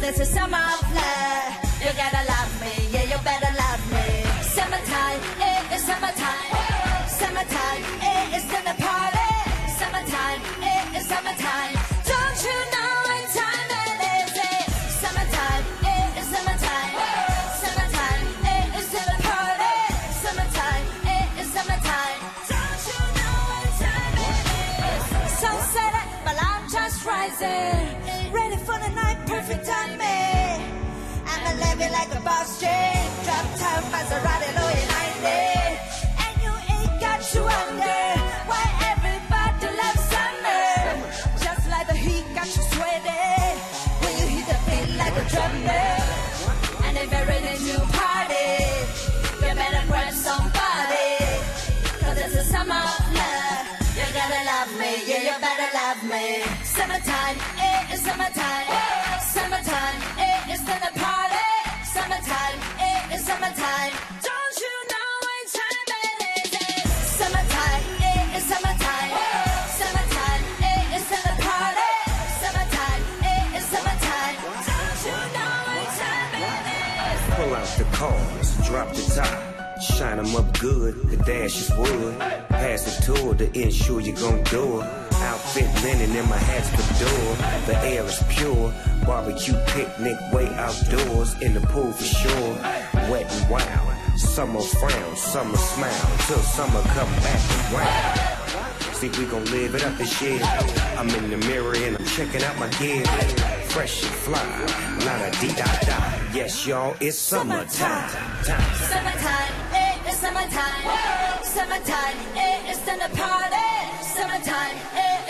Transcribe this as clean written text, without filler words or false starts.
it's a summer of love. You gotta love me, yeah, you better love me. Summertime, it is summertime. Summertime, it is gonna party. Summertime, it is summertime. Don't you know what time it is? Summertime, it is summertime. Summertime, it is gonna party. Summertime, it is summertime. Don't you know what time it is? Sunset, but I'm just rising. Ready for the night, perfect timing. I'ma live it like a boss chick. Drop top Maserati, Louis 90. And you ain't got you under. Why everybody loves summer? Just like the heat got you sweating. When you hit the beat like a drummer. And if you're ready to party, you better grab somebody. Cause it's the summer of love. You gotta love me, yeah, you better love me. Summertime, it is summertime. Summertime, it is gonna party. Summertime, it is summertime. Don't you know what time it is? Summertime, it is summertime. Summertime, it is gonna party. Summertime, it is summertime. Don't you know what time it is? Pull out the cars, drop the top. Shine 'em up good, the dash is wood. Pass the tour to ensure you gon' do it. Outfit linen and my hat's couture. The air is pure. Barbecue picnic way outdoors. In the pool for sure. Wet and wild. Summer frown, summer smile. Till summer come back around. See, we gon' live it up this year. I'm in the mirror and I'm checking out my gear. Fresh and fly. La-da-dee-da-da. Yes, y'all, it's summertime. Summertime, it is summertime. Summertime, it is gonna party. Summertime, it